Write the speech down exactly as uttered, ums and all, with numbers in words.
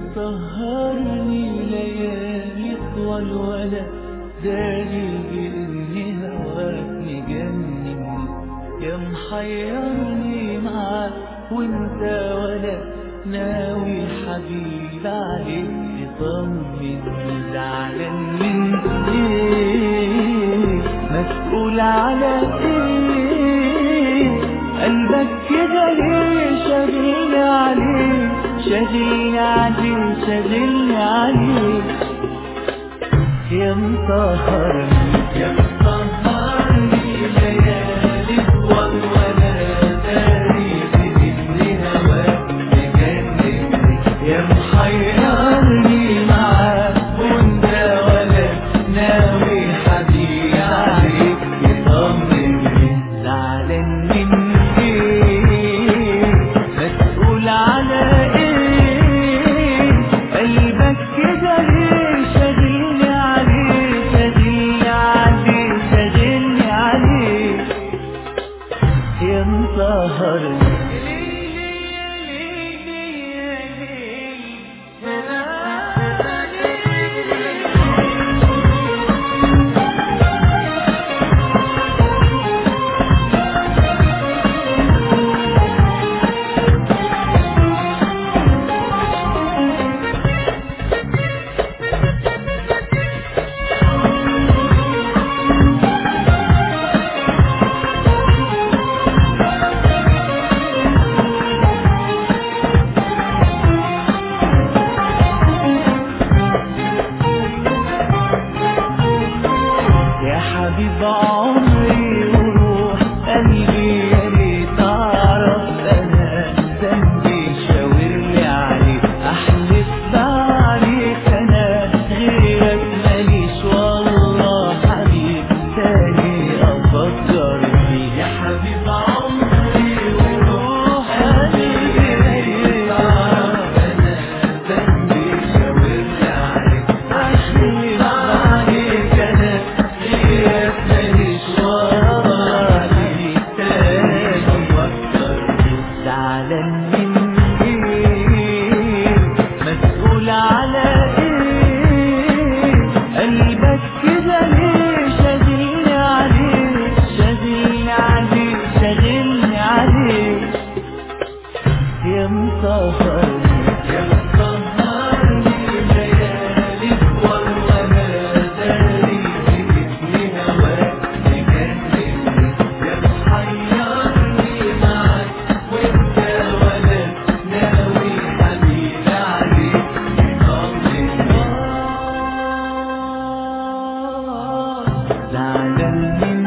مسهرني ليالي طول ولا داري بإن هواك مجنني، يا محيرني معاك وانت ولا ناوي حبيب عليك تطمن. زعلان من ايه؟ مسؤول على ايه؟ قلبك كده ليه شاغلني عليك، شاغلني عليك، شاغلني عليك يا مسهرني يا مسهرني ليالي طول ولا داري بإن هواك مجنني، يا محيرني معاك وانت ولا ناوي حبيب عليك يطمني. زعلان من ايه؟ مسؤول على ايه؟ قلبك كده ليه شاغلني عليك، شاغلني عليك، شاغلني عليك يا مسهرني. حبيب عمري وروح قلبي، يا ريت اعرف انا ذنبي، شاورلي عليك احلف بعليك انا غيرك ماليش والله حبيب تاني افكر فيه. يا حبيب عمري وروح قلبي، يا ريت اعرف انا ذنبي، شاورلي عليك احلف بعليك انا زعلان من ايه؟ مسؤول على ايه؟ قلبك كده ليه شاغلني عليك، شاغلني عليك، شاغلني عليك يا مسهرني يا مسهرني ليالي طول ولا داري بإن هواك مجنني، يا محيرني معاك وانت ولا ناوي حبيب عليك يطمني. زعلان